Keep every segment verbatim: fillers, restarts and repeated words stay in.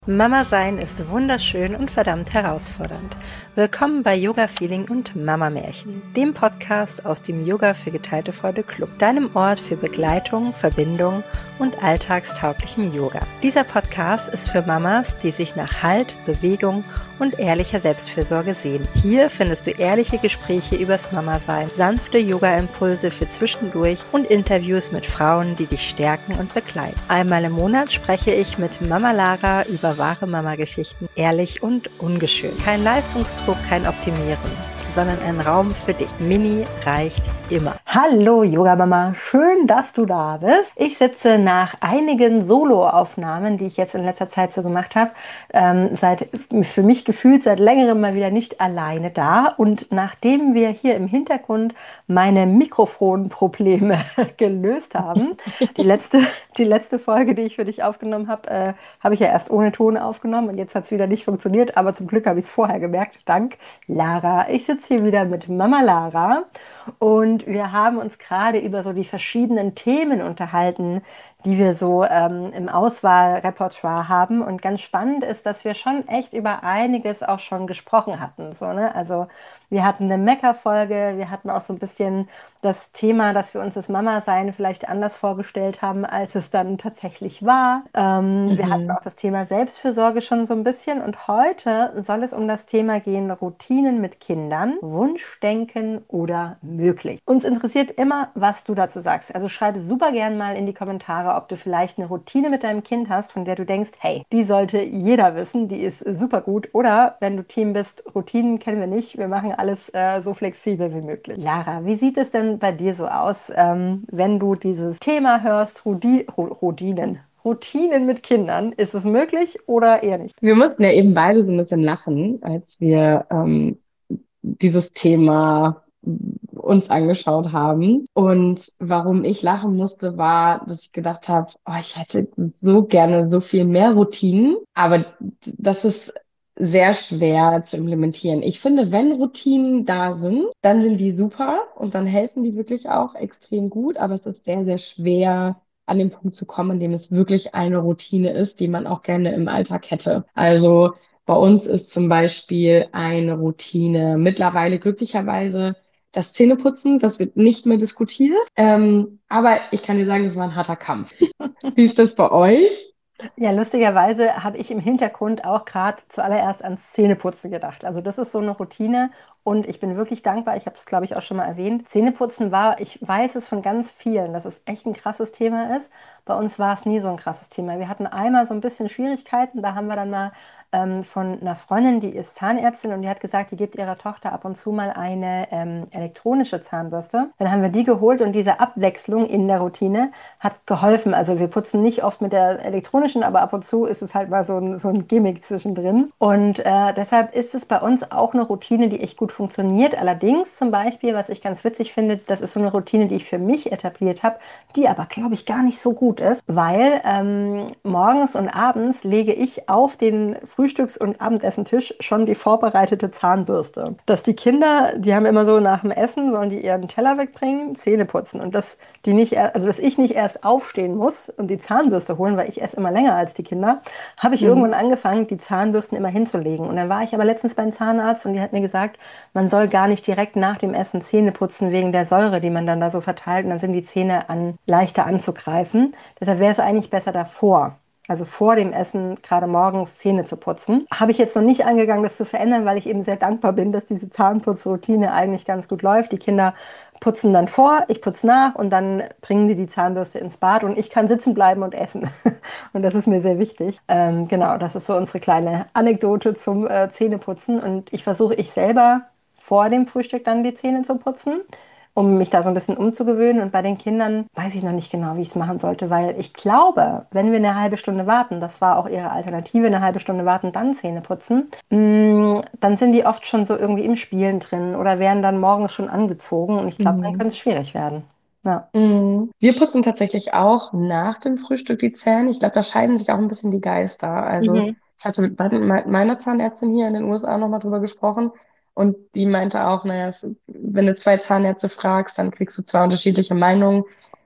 Mama sein ist wunderschön und verdammt herausfordernd. Willkommen bei Yoga Feeling und Mama Märchen, dem Podcast aus dem Yoga für geteilte Freude Club, deinem Ort für Begleitung, Verbindung und alltagstauglichem Yoga. Dieser Podcast ist für Mamas, die sich nach Halt, Bewegung und ehrlicher Selbstfürsorge sehen. Hier findest du ehrliche Gespräche übers Mama-Sein, sanfte Yoga-Impulse für zwischendurch und Interviews mit Frauen, die dich stärken und begleiten. Einmal im Monat spreche ich mit Mama Lara über wahre Mama-Geschichten, ehrlich und ungeschönt. Kein Leistungsdruck, kein Optimieren, sondern ein Raum für dich. Mini reicht immer. Hallo Yoga Mama, schön, dass du da bist. Ich sitze nach einigen Solo-Aufnahmen, die ich jetzt in letzter Zeit so gemacht habe, ähm, seit für mich gefühlt seit längerem mal wieder nicht alleine da. Und nachdem wir hier im Hintergrund meine Mikrofonprobleme gelöst haben, die letzte, die letzte Folge, die ich für dich aufgenommen habe, äh, habe ich ja erst ohne Ton aufgenommen und jetzt hat es wieder nicht funktioniert, aber zum Glück habe ich es vorher gemerkt. Dank Lara. Ich sitze hier wieder mit Mama Lara und wir haben uns gerade über so die verschiedenen Themen unterhalten, die wir so ähm, im Auswahlrepertoire haben. Und ganz spannend ist, dass wir schon echt über einiges auch schon gesprochen hatten. So, ne? Also wir hatten eine Mecker-Folge, wir hatten auch so ein bisschen das Thema, dass wir uns das Mama-Sein vielleicht anders vorgestellt haben, als es dann tatsächlich war. Ähm, wir hatten Mhm. auch das Thema Selbstfürsorge schon so ein bisschen. Und heute soll es um das Thema gehen, Routinen mit Kindern, Wunschdenken oder möglich. Uns interessiert immer, was du dazu sagst. Also schreib super gern mal in die Kommentare, ob du vielleicht eine Routine mit deinem Kind hast, von der du denkst, hey, die sollte jeder wissen, die ist super gut. Oder wenn du Team bist, Routinen kennen wir nicht, wir machen alles äh, so flexibel wie möglich. Lara, wie sieht es denn bei dir so aus, ähm, wenn du dieses Thema hörst, Rudi Ro Routinen? Routinen mit Kindern, ist es möglich oder eher nicht? Wir mussten ja eben beide so ein bisschen lachen, als wir ähm, dieses Thema uns angeschaut haben. Und warum ich lachen musste, war, dass ich gedacht habe, oh, ich hätte so gerne so viel mehr Routinen, aber das ist sehr schwer zu implementieren. Ich finde, wenn Routinen da sind, dann sind die super und dann helfen die wirklich auch extrem gut, aber es ist sehr, sehr schwer, an den Punkt zu kommen, in dem es wirklich eine Routine ist, die man auch gerne im Alltag hätte. Also bei uns ist zum Beispiel eine Routine mittlerweile glücklicherweise das Zähneputzen. Das wird nicht mehr diskutiert. Ähm, aber ich kann dir sagen, das war ein harter Kampf. Wie ist das bei euch? Ja, lustigerweise habe ich im Hintergrund auch gerade zuallererst ans Zähneputzen gedacht. Also das ist so eine Routine und ich bin wirklich dankbar. Ich habe es, glaube ich, auch schon mal erwähnt. Zähneputzen war, ich weiß es von ganz vielen, dass es echt ein krasses Thema ist. Bei uns war es nie so ein krasses Thema. Wir hatten einmal so ein bisschen Schwierigkeiten. Da haben wir dann mal ähm, von einer Freundin, die ist Zahnärztin und die hat gesagt, die gibt ihrer Tochter ab und zu mal eine ähm, elektronische Zahnbürste. Dann haben wir die geholt und diese Abwechslung in der Routine hat geholfen. Also wir putzen nicht oft mit der elektronischen, aber ab und zu ist es halt mal so ein, so ein Gimmick zwischendrin. Und äh, deshalb ist es bei uns auch eine Routine, die echt gut funktioniert. Allerdings zum Beispiel, was ich ganz witzig finde, das ist so eine Routine, die ich für mich etabliert habe, die aber, glaube ich, gar nicht so gut ist, weil ähm, morgens und abends lege ich auf den Frühstücks- und Abendessentisch schon die vorbereitete Zahnbürste. Dass die Kinder, die haben immer so nach dem Essen, sollen die ihren Teller wegbringen, Zähne putzen. Und das die nicht, er- also dass ich nicht erst aufstehen muss und die Zahnbürste holen, weil ich esse immer länger als die Kinder, habe ich Mhm. irgendwann angefangen, die Zahnbürsten immer hinzulegen. Und dann war ich aber letztens beim Zahnarzt und die hat mir gesagt, man soll gar nicht direkt nach dem Essen Zähne putzen wegen der Säure, die man dann da so verteilt. Und dann sind die Zähne an, leichter anzugreifen. Deshalb wäre es eigentlich besser davor. Also vor dem Essen, gerade morgens Zähne zu putzen. Habe ich jetzt noch nicht angegangen, das zu verändern, weil ich eben sehr dankbar bin, dass diese Zahnputzroutine eigentlich ganz gut läuft. Die Kinder putzen dann vor, ich putze nach und dann bringen die die Zahnbürste ins Bad und ich kann sitzen bleiben und essen. Und das ist mir sehr wichtig. Ähm, genau, das ist so unsere kleine Anekdote zum äh, Zähneputzen. Und ich versuche ich selber vor dem Frühstück dann die Zähne zu putzen, um mich da so ein bisschen umzugewöhnen. Und bei den Kindern weiß ich noch nicht genau, wie ich es machen sollte, weil ich glaube, wenn wir eine halbe Stunde warten, das war auch ihre Alternative, eine halbe Stunde warten, dann Zähne putzen, mh, dann sind die oft schon so irgendwie im Spielen drin oder werden dann morgens schon angezogen. Und ich glaube, dann Mhm. könnte es schwierig werden. Ja. Mhm. Wir putzen tatsächlich auch nach dem Frühstück die Zähne. Ich glaube, da scheiden sich auch ein bisschen die Geister. Also Mhm. ich hatte mit mein- mein- meiner Zahnärztin hier in den U S A nochmal drüber gesprochen und die meinte auch, naja, es, wenn du zwei Zahnärzte fragst, dann kriegst du zwei unterschiedliche Meinungen.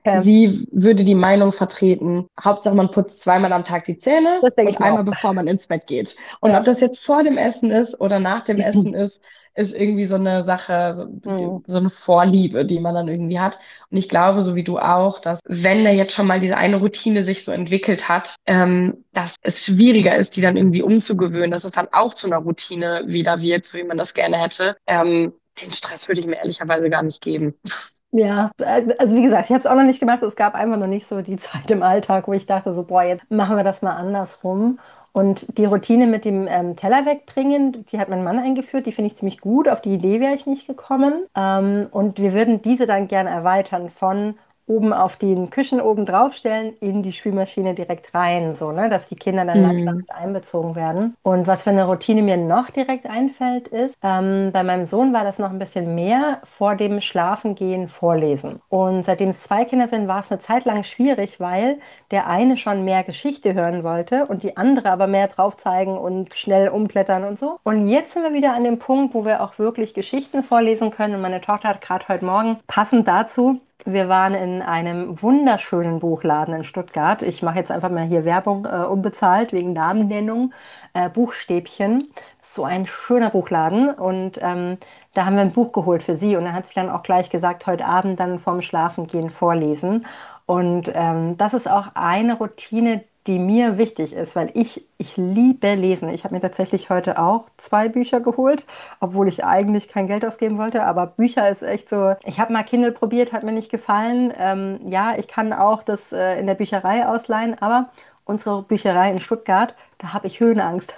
Okay. sie würde die Meinung vertreten, Hauptsache man putzt zweimal am Tag die Zähne Das denke ich und mir auch. einmal bevor man ins Bett geht. Und ob Ja. das jetzt vor dem Essen ist oder nach dem Essen ist, ist irgendwie so eine Sache, so, Hm. so eine Vorliebe, die man dann irgendwie hat. Und ich glaube, so wie du auch, dass wenn da jetzt schon mal diese eine Routine sich so entwickelt hat, ähm, dass es schwieriger ist, die dann irgendwie umzugewöhnen, dass es dann auch zu einer Routine wieder wird, so wie man das gerne hätte. Ähm, den Stress würde ich mir ehrlicherweise gar nicht geben. Ja, äh, also wie gesagt, ich habe es auch noch nicht gemacht. Es gab einfach noch nicht so die Zeit im Alltag, wo ich dachte, so, boah, jetzt machen wir das mal andersrum. Und die Routine mit dem ähm, Teller wegbringen, die hat mein Mann eingeführt, die finde ich ziemlich gut. Auf die Idee wäre ich nicht gekommen. Ähm, und wir würden diese dann gerne erweitern von oben auf den Küchen oben draufstellen, in die Spülmaschine direkt rein, so, ne, dass die Kinder dann langsam Hm. mit einbezogen werden. Und was für eine Routine mir noch direkt einfällt, ist, ähm, bei meinem Sohn war das noch ein bisschen mehr vor dem Schlafengehen vorlesen. Und seitdem es zwei Kinder sind, war es eine Zeit lang schwierig, weil der eine schon mehr Geschichte hören wollte und die andere aber mehr drauf zeigen und schnell umblättern und so. Und jetzt sind wir wieder an dem Punkt, wo wir auch wirklich Geschichten vorlesen können. Und meine Tochter hat gerade heute Morgen passend dazu, wir waren in einem wunderschönen Buchladen in Stuttgart. Ich mache jetzt einfach mal hier Werbung äh, unbezahlt wegen Namennennung. Äh, Buchstäbchen. Das ist so ein schöner Buchladen. Und ähm, da haben wir ein Buch geholt für sie. Und dann hat sie dann auch gleich gesagt, heute Abend dann vorm Schlafengehen vorlesen. Und ähm, das ist auch eine Routine, die mir wichtig ist, weil ich, ich liebe Lesen. Ich habe mir tatsächlich heute auch zwei Bücher geholt, obwohl ich eigentlich kein Geld ausgeben wollte. Aber Bücher ist echt so. Ich habe mal Kindle probiert, hat mir nicht gefallen. Ähm, ja, ich kann auch das äh, in der Bücherei ausleihen, aber unsere Bücherei in Stuttgart, da habe ich Höhenangst.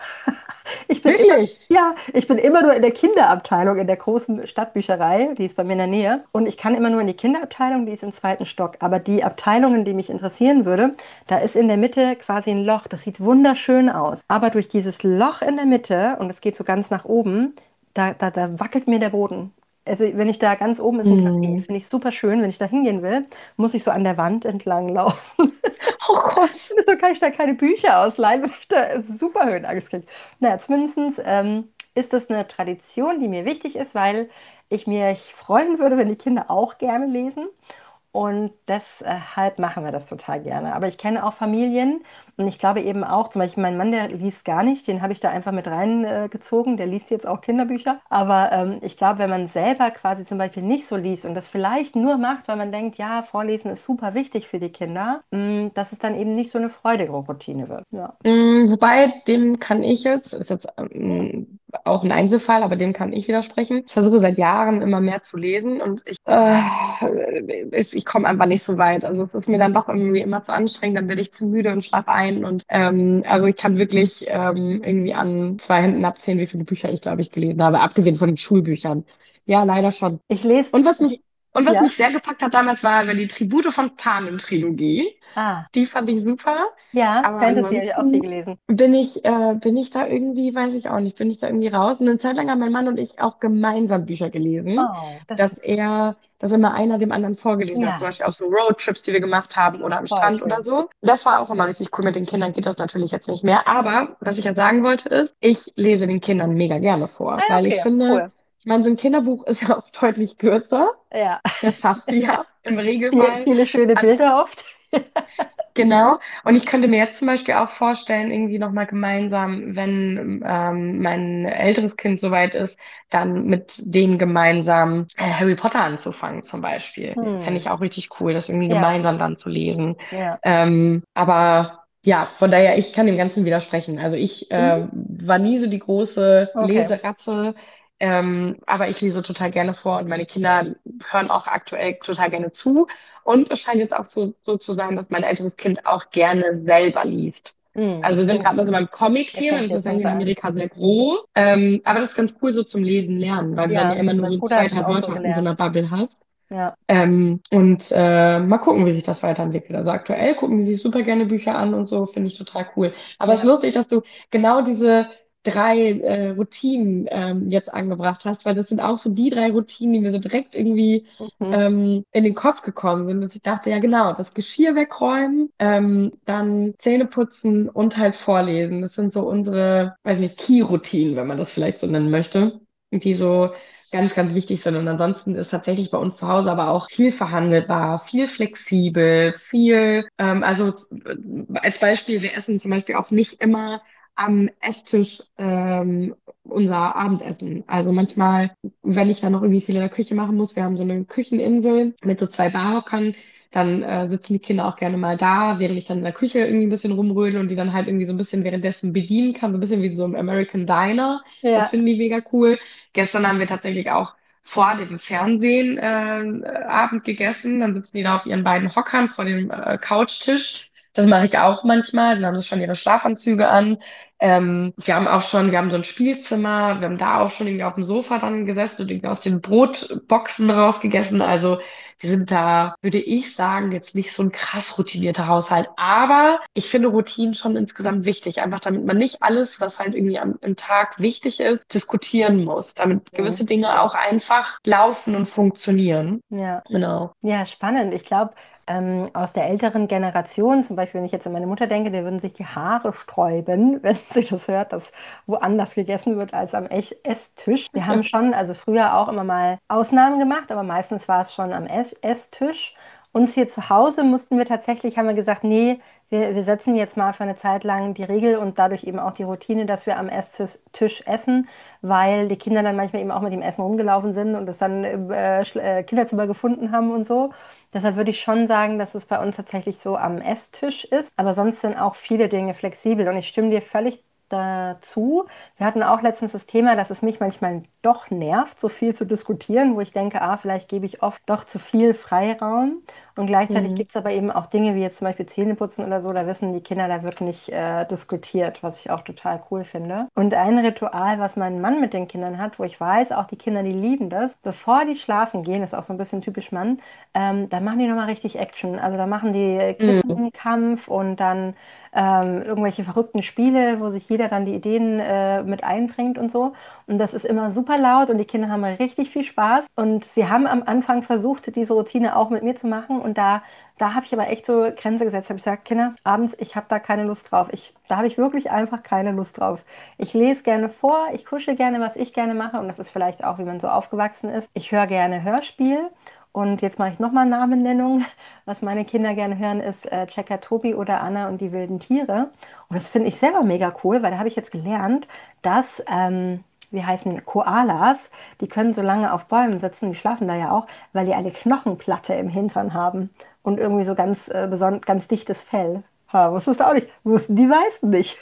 Ich bin immer, Wirklich? ja, ich bin immer nur in der Kinderabteilung in der großen Stadtbücherei, die ist bei mir in der Nähe. Und ich kann immer nur in die Kinderabteilung, die ist im zweiten Stock. Aber die Abteilungen, die mich interessieren würde, da ist in der Mitte quasi ein Loch. Das sieht wunderschön aus. Aber durch dieses Loch in der Mitte, und es geht so ganz nach oben, da, da, da wackelt mir der Boden. Also wenn ich da ganz oben ist ein Café, Hm. finde ich super schön. Wenn ich da hingehen will, muss ich so an der Wand entlang laufen. Oh Gott. So kann ich da keine Bücher ausleihen, weil ich da super Höhenangst kriege. Naja, zumindest ähm, ist das eine Tradition, die mir wichtig ist, weil ich mich freuen würde, wenn die Kinder auch gerne lesen. Und deshalb machen wir das total gerne. Aber ich kenne auch Familien und ich glaube eben auch, zum Beispiel mein Mann, der liest gar nicht, den habe ich da einfach mit reingezogen, der liest jetzt auch Kinderbücher. Aber ähm, ich glaube, wenn man selber quasi zum Beispiel nicht so liest und das vielleicht nur macht, weil man denkt, ja, Vorlesen ist super wichtig für die Kinder, mh, dass es dann eben nicht so eine freudige Routine wird. Ja. Mm, Wobei, dem kann ich jetzt, ist jetzt ähm, auch ein Einzelfall, aber dem kann ich widersprechen. Ich versuche seit Jahren immer mehr zu lesen und ich, äh, ich, ich komme einfach nicht so weit. Also es ist mir dann doch irgendwie immer zu anstrengend, dann werde ich zu müde und schlafe ein. Und ähm, also ich kann wirklich ähm, irgendwie an zwei Händen abzählen, wie viele Bücher ich, glaube ich, gelesen habe, abgesehen von den Schulbüchern. Ja, leider schon. Ich lese, Und was mich, und was ja, mich sehr gepackt hat damals, war die Tribute von Panem-Trilogie. ah, Die fand ich super. ja, Aber Fantasy habe ich auch viel ansonsten gelesen. bin ich, äh, bin ich da irgendwie, weiß ich auch nicht, bin ich da irgendwie raus. Und eine Zeit lang haben mein Mann und ich auch gemeinsam Bücher gelesen, Oh, das ist dass er, dass immer einer dem anderen vorgelesen hat, zum ja Beispiel auf so Roadtrips, die wir gemacht haben oder am voll Strand oder schön. so. Das war auch immer richtig cool. Mit den Kindern geht das natürlich jetzt nicht mehr. Aber was ich ja sagen wollte ist, ich lese den Kindern mega gerne Ah, vor, ja, weil ich okay, finde, cool. ich meine, so ein Kinderbuch ist ja auch deutlich kürzer. Ja, Das schaffst du ja im viele, Regelfall. viele schöne Bilder oft. Genau. Und ich könnte mir jetzt zum Beispiel auch vorstellen, irgendwie nochmal gemeinsam, wenn ähm, mein älteres Kind soweit ist, dann mit dem gemeinsam äh, Harry Potter anzufangen, zum Beispiel. Fände Hm. ich auch richtig cool, das irgendwie Ja, gemeinsam dann zu lesen. ja. Ähm, aber ja, von daher, ich kann dem Ganzen widersprechen. Also ich Mhm. äh, war nie so die große Okay. Leseratte. Ähm, aber ich lese total gerne vor und meine Kinder hören auch aktuell total gerne zu. Und es scheint jetzt auch so, so zu sein, dass mein älteres Kind auch gerne selber liest. Hm, Also wir sind stimmt. gerade noch so beim Das Comic-Thema, fängt das ist jetzt ja hier langsam in an. Amerika sehr groß. Ähm, aber das ist ganz cool so zum Lesen lernen, weil du dann ja Ja, immer nur mein so Bruder zwei, hat es drei auch so Wörter in so einer gelernt. Bubble hast. Ja. Ähm, und äh, mal gucken, wie sich das weiterentwickelt. Also aktuell gucken die sich super gerne Bücher an und so, finde ich total cool. Aber es ist Ja. lustig, dass du genau diese drei äh, Routinen ähm, jetzt angebracht hast, weil das sind auch so die drei Routinen, die mir so direkt irgendwie Mhm. ähm, in den Kopf gekommen sind. Dass ich dachte, ja genau, das Geschirr wegräumen, ähm, dann Zähne putzen und halt vorlesen. Das sind so unsere, weiß nicht, Key-Routinen, wenn man das vielleicht so nennen möchte, die so ganz, ganz wichtig sind. Und ansonsten ist tatsächlich bei uns zu Hause aber auch viel verhandelbar, viel flexibel, viel, ähm, also äh, als Beispiel, wir essen zum Beispiel auch nicht immer am Esstisch ähm, unser Abendessen. Also manchmal, wenn ich dann noch irgendwie viel in der Küche machen muss, wir haben so eine Kücheninsel mit so zwei Barhockern, dann äh, sitzen die Kinder auch gerne mal da, während ich dann in der Küche irgendwie ein bisschen rumrödel und die dann halt irgendwie so ein bisschen währenddessen bedienen kann, so ein bisschen wie in so einem American Diner. Das Ja. finden die mega cool. Gestern haben wir tatsächlich auch vor dem Fernsehen äh, Abend gegessen. Dann sitzen die da auf ihren beiden Hockern vor dem äh, Couchtisch. Das mache ich auch manchmal. Dann haben sie schon ihre Schlafanzüge an. Ähm, wir haben auch schon, wir haben so ein Spielzimmer. Wir haben da auch schon irgendwie auf dem Sofa dann gesessen und irgendwie aus den Brotboxen rausgegessen. Also wir sind da, würde ich sagen, jetzt nicht so ein krass routinierter Haushalt. Aber ich finde Routinen schon insgesamt wichtig. Einfach damit man nicht alles, was halt irgendwie am, im Tag wichtig ist, diskutieren muss. Damit gewisse Mhm. Dinge auch einfach laufen und funktionieren. Ja. Genau. Ja, spannend. Ich glaube, ähm, aus der älteren Generation, zum Beispiel, wenn ich jetzt an meine Mutter denke, der würden sich die Haare sträuben, wenn sie das hört, dass woanders gegessen wird als am Ess Esstisch. Wir haben schon, also früher auch immer mal Ausnahmen gemacht, aber meistens war es schon am Ess Esstisch. Uns hier zu Hause mussten wir tatsächlich, haben wir gesagt, nee, wir, wir setzen jetzt mal für eine Zeit lang die Regel und dadurch eben auch die Routine, dass wir am Esstisch Tisch essen, weil die Kinder dann manchmal eben auch mit dem Essen rumgelaufen sind und es dann im äh, Schl- äh, Kinderzimmer gefunden haben und so. Deshalb würde ich schon sagen, dass es bei uns tatsächlich so am Esstisch ist. Aber sonst sind auch viele Dinge flexibel. Und ich stimme dir völlig dazu. Wir hatten auch letztens das Thema, dass es mich manchmal doch nervt, so viel zu diskutieren, wo ich denke, ah, vielleicht gebe ich oft doch zu viel Freiraum. Und gleichzeitig Mhm. gibt es aber eben auch Dinge wie jetzt zum Beispiel Zähneputzen oder so, da wissen die Kinder, da wird nicht äh, diskutiert, was ich auch total cool finde. Und ein Ritual, was mein Mann mit den Kindern hat, wo ich weiß, auch die Kinder, die lieben das, bevor die schlafen gehen, ist auch so ein bisschen typisch Mann, ähm, da machen die nochmal richtig Action. Also da machen die Mhm. Kissenkampf und dann ähm, irgendwelche verrückten Spiele, wo sich jeder dann die Ideen äh, mit einbringt und so. Und das ist immer super laut und die Kinder haben richtig viel Spaß. Und sie haben am Anfang versucht, diese Routine auch mit mir zu machen. Und da, da habe ich aber echt so Grenze gesetzt. Habe ich gesagt, Kinder, abends, ich habe da keine Lust drauf. Ich, da habe ich wirklich einfach keine Lust drauf. Ich lese gerne vor, ich kuschel gerne, was ich gerne mache. Und das ist vielleicht auch, wie man so aufgewachsen ist. Ich höre gerne Hörspiel. Und jetzt mache ich nochmal Namennennung. Was meine Kinder gerne hören, ist äh, Checker Tobi oder Anna und die wilden Tiere. Und das finde ich selber mega cool, weil da habe ich jetzt gelernt, dass, ähm, wie heißen die, Koalas, die können so lange auf Bäumen sitzen, die schlafen da ja auch, weil die eine Knochenplatte im Hintern haben und irgendwie so ganz, äh, beson- ganz dichtes Fell. Ha, wusstest du auch nicht? Wussten die meisten nicht.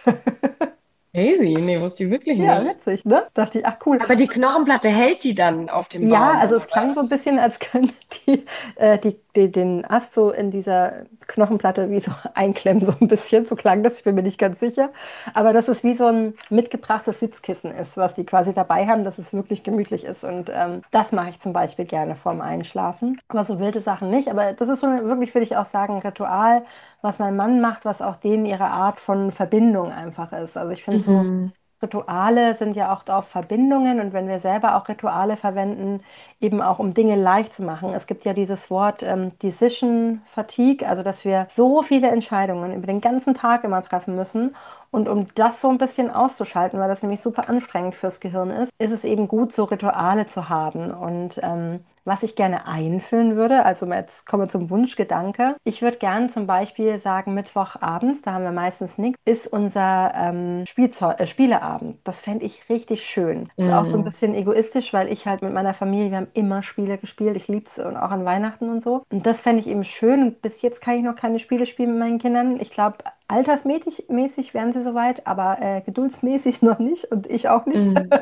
Crazy. Nee, wusste ich wirklich Ja, nicht. witzig, ne? Dachte ich, ach cool. Aber die Knochenplatte hält die dann auf dem Ja, Baum, also oder es klang so ein was? bisschen, als könnte die, äh, die, die den Ast so in dieser Knochenplatte wie so einklemmen, so ein bisschen. So klang das, ich bin mir nicht ganz sicher. Aber dass es wie so ein mitgebrachtes Sitzkissen ist, was die quasi dabei haben, dass es wirklich gemütlich ist. Und ähm, das mache ich zum Beispiel gerne vorm Einschlafen. Aber so wilde Sachen nicht. Aber das ist schon wirklich, würde ich auch sagen, ein Ritual, was mein Mann macht, was auch denen ihre Art von Verbindung einfach ist. Also ich finde so. Mhm. Rituale sind ja auch auf Verbindungen und wenn wir selber auch Rituale verwenden, eben auch um Dinge leicht zu machen. Es gibt ja dieses Wort ähm, Decision Fatigue, also dass wir so viele Entscheidungen über den ganzen Tag immer treffen müssen. Und um das so ein bisschen auszuschalten, weil das nämlich super anstrengend fürs Gehirn ist, ist es eben gut, so Rituale zu haben. Und ähm, was ich gerne einführen würde, also jetzt kommen wir zum Wunschgedanke. Ich würde gerne zum Beispiel sagen, Mittwochabends, da haben wir meistens nichts, ist unser ähm, Spielzeu äh, Spieleabend. Das fände ich richtig schön. Ist auch so ein Mhm. bisschen egoistisch, weil ich halt mit meiner Familie, wir haben immer Spiele gespielt. Ich liebe es und auch an Weihnachten und so. Und das fände ich eben schön. Und bis jetzt kann ich noch keine Spiele spielen mit meinen Kindern. Ich glaube, altersmäßig mäßig wären sie soweit, aber äh, geduldsmäßig noch nicht und ich auch nicht. Mhm.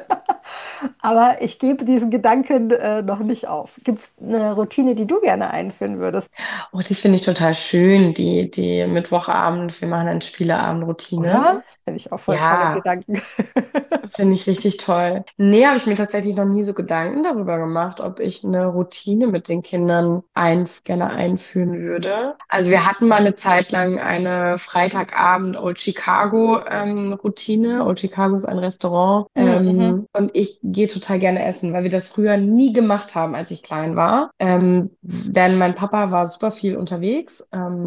Aber ich gebe diesen Gedanken äh, noch nicht auf. Gibt es eine Routine, die du gerne einführen würdest? Oh, die finde ich total schön, die, die Mittwochabend, wir machen eine Spieleabend-Routine. Oder? Finde ich auch voll tolle Ja, Gedanken. finde ich richtig toll. Nee, habe ich mir tatsächlich noch nie so Gedanken darüber gemacht, ob ich eine Routine mit den Kindern ein, gerne einführen würde. Also wir hatten mal eine Zeit lang eine Freitagabend Old Chicago ähm, Routine. Old Chicago ist ein Restaurant Mhm. ähm, und ich gehe total gerne essen, weil wir das früher nie gemacht haben, als ich klein war. Ähm, denn mein Papa war super viel unterwegs. Ähm,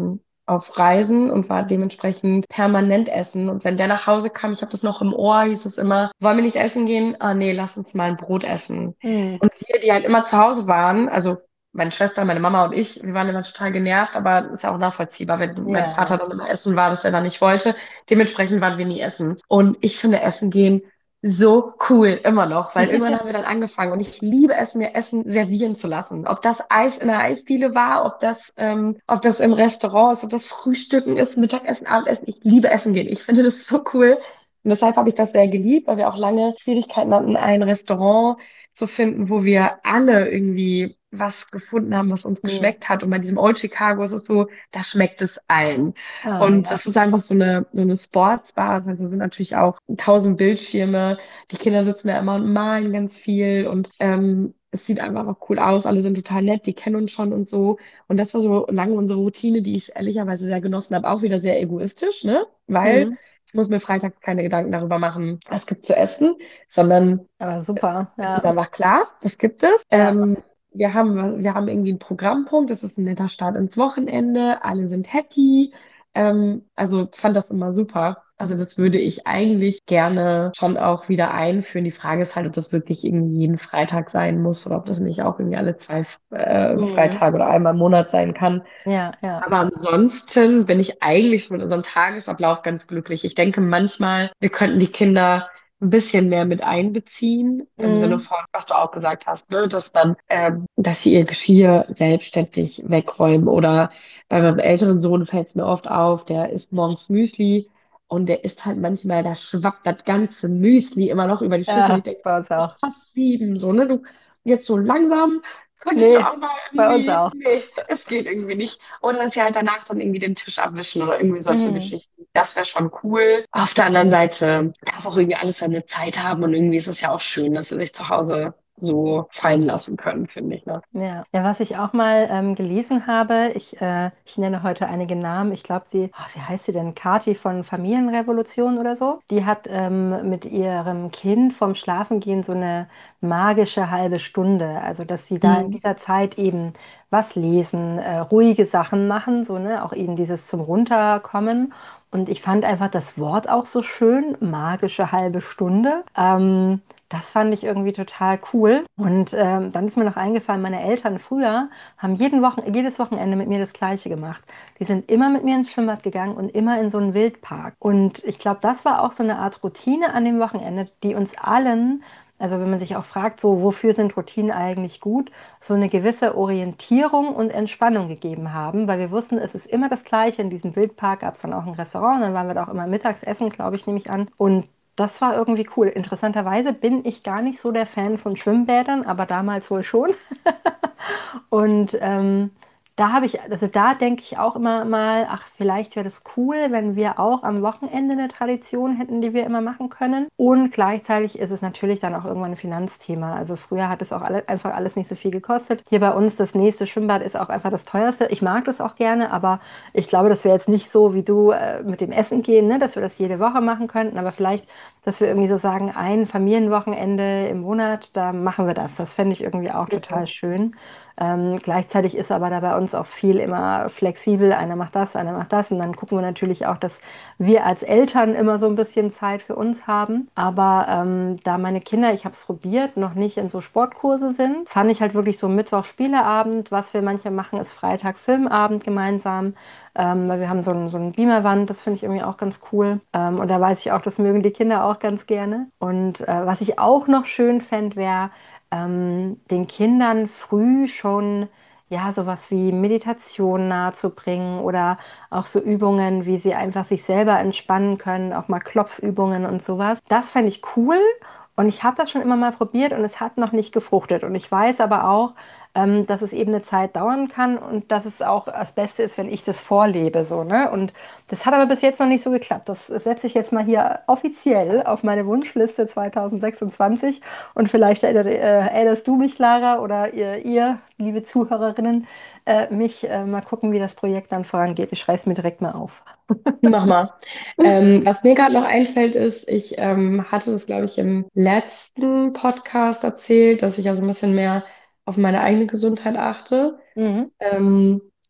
auf Reisen und war dementsprechend permanent essen. Und wenn der nach Hause kam, ich habe das noch im Ohr, hieß es immer, wollen wir nicht essen gehen? Ah nee, lass uns mal ein Brot essen. Mhm. Und wir, die halt immer zu Hause waren, also meine Schwester, meine Mama und ich, wir waren immer total genervt, aber ist ja auch nachvollziehbar, wenn mein Ja, Vater dann immer essen war, dass er da nicht wollte. Dementsprechend waren wir nie essen. Und ich finde Essen gehen so cool, immer noch, weil irgendwann haben wir dann angefangen und ich liebe es, mir Essen servieren zu lassen. Ob das Eis in der Eisdiele war, ob das, ähm, ob das im Restaurant ist, ob das Frühstücken ist, Mittagessen, Abendessen. Ich liebe Essen gehen. Ich finde das so cool. Und deshalb habe ich das sehr geliebt, weil wir auch lange Schwierigkeiten hatten, ein Restaurant zu finden, wo wir alle irgendwie was gefunden haben, was uns mhm. geschmeckt hat. Und bei diesem Old Chicago ist es so, da schmeckt es allen. Ah, Und ja. das ist einfach so eine, so eine Sportsbar. Also es sind natürlich auch tausend Bildschirme. Die Kinder sitzen da immer und malen ganz viel. Und ähm, es sieht einfach auch cool aus. Alle sind total nett, die kennen uns schon und so. Und das war so lange unsere Routine, die ich ehrlicherweise sehr genossen habe. Auch wieder sehr egoistisch, ne? Weil Mhm. ich muss mir freitags keine Gedanken darüber machen, was gibt zu essen, sondern Aber super, es ist ja. einfach klar, das gibt es. Ja. Ähm, wir haben, was- wir haben irgendwie einen Programmpunkt, das ist ein netter Start ins Wochenende, alle sind happy. Ähm, also fand das immer super. Also das würde ich eigentlich gerne schon auch wieder einführen. Die Frage ist halt, ob das wirklich irgendwie jeden Freitag sein muss oder ob das nicht auch irgendwie alle zwei äh, Mhm. Freitage oder einmal im Monat sein kann. Ja, ja. Aber ansonsten bin ich eigentlich mit unserem Tagesablauf ganz glücklich. Ich denke manchmal, wir könnten die Kinder ein bisschen mehr mit einbeziehen, im Sinne Mhm. von, was du auch gesagt hast, ne, dass dann, ähm, dass sie ihr Geschirr selbstständig wegräumen. Oder bei meinem älteren Sohn fällt es mir oft auf, der isst morgens Müsli und der isst halt manchmal, da schwappt das ganze Müsli immer noch über die Schüssel. Ich Ja, denke, bei uns ich auch. fast sieben, so, ne, du jetzt so langsam könntest du Nee, auch mal bei uns irgendwie, auch. nee, es geht irgendwie nicht. Oder dass sie halt danach dann irgendwie den Tisch abwischen oder irgendwie solche Mhm. Geschichten. Das wäre schon cool. Auf der anderen Seite darf auch irgendwie alles seine Zeit haben und irgendwie ist es ja auch schön, dass sie sich zu Hause so fallen lassen können, finde ich, ne? Ja. Ja, was ich auch mal ähm, gelesen habe, ich, äh, ich nenne heute einige Namen, ich glaube sie, ah, wie heißt sie denn? Kati von Familienrevolution oder so. Die hat ähm, mit ihrem Kind vorm Schlafengehen so eine magische halbe Stunde, also dass sie da in Mhm. dieser Zeit eben was lesen, äh, ruhige Sachen machen, so, ne, auch eben dieses zum Runterkommen. Und ich fand einfach das Wort auch so schön, magische halbe Stunde. Ähm, Das fand ich irgendwie total cool. Und ähm, dann ist mir noch eingefallen, meine Eltern früher haben jeden Wochen, jedes Wochenende mit mir das Gleiche gemacht. Die sind immer mit mir ins Schwimmbad gegangen und immer in so einen Wildpark. Und ich glaube, das war auch so eine Art Routine an dem Wochenende, die uns allen, also wenn man sich auch fragt, so wofür sind Routinen eigentlich gut, so eine gewisse Orientierung und Entspannung gegeben haben, weil wir wussten, es ist immer das Gleiche. In diesem Wildpark gab es dann auch ein Restaurant, dann waren wir da auch immer mittags essen, glaube ich, nehme ich an. Und das war irgendwie cool. Interessanterweise bin ich gar nicht so der Fan von Schwimmbädern, aber damals wohl schon. Und ähm, da habe ich, also da denke ich auch immer mal, ach, vielleicht wäre das cool, wenn wir auch am Wochenende eine Tradition hätten, die wir immer machen können. Und gleichzeitig ist es natürlich dann auch irgendwann ein Finanzthema. Also früher hat es auch alle, einfach alles nicht so viel gekostet. Hier bei uns das nächste Schwimmbad ist auch einfach das teuerste. Ich mag das auch gerne, aber ich glaube, das wäre jetzt nicht so wie du äh, mit dem Essen gehen, ne, dass wir das jede Woche machen könnten. Aber vielleicht, dass wir irgendwie so sagen, ein Familienwochenende im Monat, da machen wir das. Das fände ich irgendwie auch total schön. Ähm, gleichzeitig ist aber da bei uns auch viel immer flexibel. Einer macht das, einer macht das. Und dann gucken wir natürlich auch, dass wir als Eltern immer so ein bisschen Zeit für uns haben. Aber ähm, da meine Kinder, ich habe es probiert, noch nicht in so Sportkurse sind, fand ich halt wirklich so Mittwoch Spieleabend. Was wir manche machen, ist Freitag Filmabend gemeinsam. Ähm, weil wir haben so ein, so ein Beamerwand, das finde ich irgendwie auch ganz cool. Ähm, und da weiß ich auch, das mögen die Kinder auch ganz gerne. Und äh, was ich auch noch schön fände, wäre, ähm, den Kindern früh schon ja sowas wie Meditation nahezubringen oder auch so Übungen, wie sie einfach sich selber entspannen können, auch mal Klopfübungen und sowas. Das fände ich cool und ich habe das schon immer mal probiert und es hat noch nicht gefruchtet. Und ich weiß aber auch, ähm, dass es eben eine Zeit dauern kann und dass es auch das Beste ist, wenn ich das vorlebe, so, ne? Und das hat aber bis jetzt noch nicht so geklappt. Das setze ich jetzt mal hier offiziell auf meine Wunschliste zwanzig sechsundzwanzig. Und vielleicht erinner, äh, erinnerst du mich, Lara, oder ihr, ihr liebe Zuhörerinnen, äh, mich äh, mal gucken, wie das Projekt dann vorangeht. Ich schreibe es mir direkt mal auf. Mach mal. Ähm, was mir gerade noch einfällt, ist, ich ähm, hatte das, glaube ich, im letzten Podcast erzählt, dass ich ja so ein bisschen mehr auf meine eigene Gesundheit achte. Mhm. Ähm,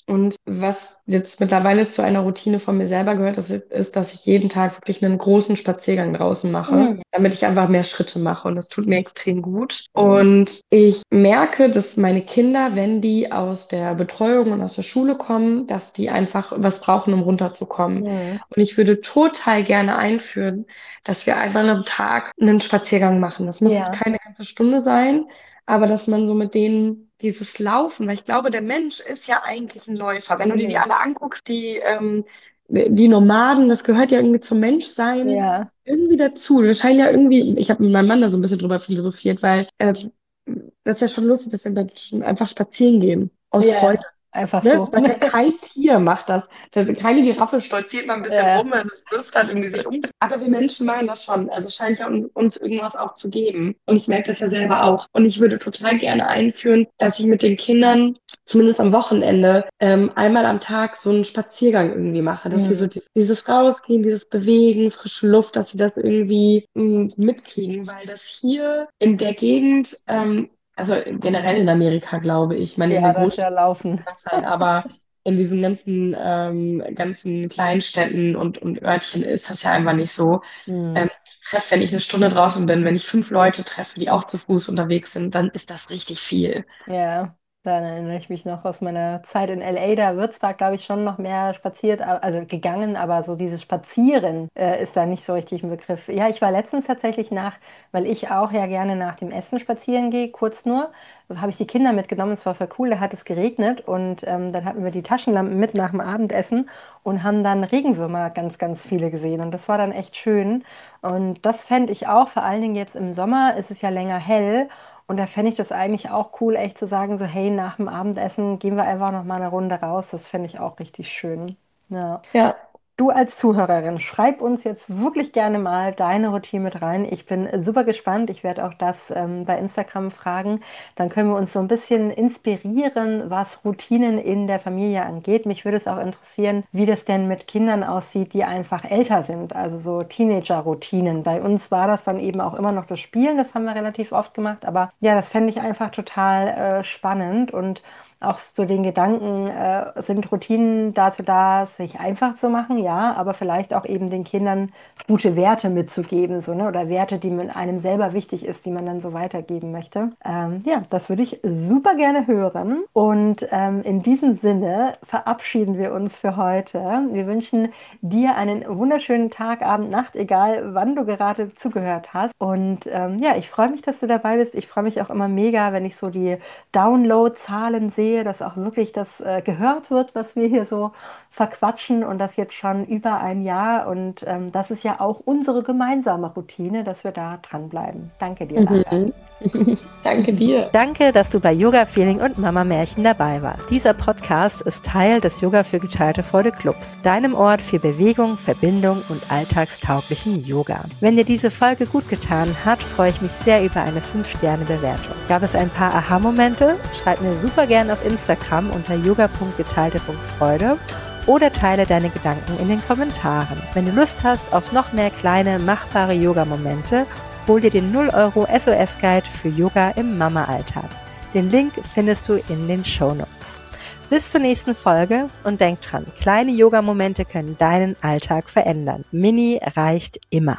Und was jetzt mittlerweile zu einer Routine von mir selber gehört, ist, ist, dass ich jeden Tag wirklich einen großen Spaziergang draußen mache, Mhm. damit ich einfach mehr Schritte mache. Und das tut mir extrem gut. Und ich merke, dass meine Kinder, wenn die aus der Betreuung und aus der Schule kommen, dass die einfach was brauchen, um runterzukommen. Mhm. Und ich würde total gerne einführen, dass wir einmal am Tag einen Spaziergang machen. Das muss jetzt Ja, keine ganze Stunde sein, aber dass man so mit denen dieses Laufen, weil ich glaube, der Mensch ist ja eigentlich ein Läufer. Wenn du dir die mhm. alle anguckst, die, ähm, die Nomaden, das gehört ja irgendwie zum Menschsein Ja, irgendwie dazu. Wir scheinen ja irgendwie, ich habe mit meinem Mann da so ein bisschen drüber philosophiert, weil äh, das ist ja schon lustig, dass wir Menschen einfach spazieren gehen. Aus ja, Freude. ja. Einfach Ne? so. Das macht ja kein Tier, macht das. Das- Keine Giraffe stolziert mal ein bisschen Ja, rum, also Lust hat, irgendwie sich um. Aber wir Menschen machen das schon. Also es scheint ja uns, uns irgendwas auch zu geben. Und ich merke das ja selber auch. Und ich würde total gerne einführen, dass ich mit den Kindern, zumindest am Wochenende, ähm, einmal am Tag so einen Spaziergang irgendwie mache. Dass sie so mhm. dieses, dieses Rausgehen, dieses Bewegen, frische Luft, dass sie das irgendwie mh, mitkriegen. Weil das hier in der Gegend, ähm, also generell in Amerika, glaube ich, ich meine, in Ja, den das ist ja Großstädten Laufen. sein, aber in diesen ganzen, ähm, ganzen Kleinstädten und, und Örtchen ist das ja einfach nicht so. Ähm, Mhm. ich treffe, wenn ich eine Stunde draußen bin, wenn ich fünf Leute treffe, die auch zu Fuß unterwegs sind, dann ist das richtig viel. Ja, dann erinnere ich mich noch aus meiner Zeit in L A. Da wird zwar, glaube ich, schon noch mehr spaziert, a- also gegangen, aber so dieses Spazieren äh, ist da nicht so richtig ein Begriff. Ja, ich war letztens tatsächlich nach, weil ich auch ja gerne nach dem Essen spazieren gehe, kurz nur, habe ich die Kinder mitgenommen. Es war voll cool, da hat es geregnet und ähm, dann hatten wir die Taschenlampen mit nach dem Abendessen und haben dann Regenwürmer ganz, ganz viele gesehen und das war dann echt schön. Und das fände ich auch, vor allen Dingen jetzt im Sommer ist es ja länger hell. Und da fände ich das eigentlich auch cool, echt zu sagen, so, hey, nach dem Abendessen gehen wir einfach noch mal eine Runde raus. Das fände ich auch richtig schön. Ja. Ja. Du als Zuhörerin, schreib uns jetzt wirklich gerne mal deine Routine mit rein. Ich bin super gespannt. Ich werde auch das ähm, bei Instagram fragen. Dann können wir uns so ein bisschen inspirieren, was Routinen in der Familie angeht. Mich würde es auch interessieren, wie das denn mit Kindern aussieht, die einfach älter sind, also so Teenager-Routinen. Bei uns war das dann eben auch immer noch das Spielen, das haben wir relativ oft gemacht. Aber ja, das fände ich einfach total äh, spannend und auch so den Gedanken, äh, sind Routinen dazu da, sich einfach zu machen, ja, aber vielleicht auch eben den Kindern gute Werte mitzugeben, so, ne? Oder Werte, die mit einem selber wichtig ist, die man dann so weitergeben möchte. Ähm, ja, das würde ich super gerne hören. Und ähm, in diesem Sinne verabschieden wir uns für heute. Wir wünschen dir einen wunderschönen Tag, Abend, Nacht, egal wann du gerade zugehört hast. Und ähm, ja, ich freue mich, dass du dabei bist. Ich freue mich auch immer mega, wenn ich so die Download-Zahlen sehe, dass auch wirklich das äh, gehört wird, was wir hier so verquatschen und das jetzt schon über ein Jahr. Und ähm, das ist ja auch unsere gemeinsame Routine, dass wir da dranbleiben. Danke dir, Lara. Mhm. Danke dir. Danke, dass du bei Yoga Feeling und Mama Märchen dabei warst. Dieser Podcast ist Teil des Yoga für geteilte Freude Clubs, deinem Ort für Bewegung, Verbindung und alltagstauglichen Yoga. Wenn dir diese Folge gut getan hat, freue ich mich sehr über eine fünf Sterne Bewertung. Gab es ein paar Aha-Momente? Schreib mir super gerne auf Instagram unter yoga punkt geteilte punkt freude oder teile deine Gedanken in den Kommentaren. Wenn du Lust hast auf noch mehr kleine, machbare Yoga-Momente, hol dir den null Euro S O S-Guide für Yoga im Mama-Alltag. Den Link findest du in den Shownotes. Bis zur nächsten Folge und denk dran, kleine Yoga-Momente können deinen Alltag verändern. Mini reicht immer.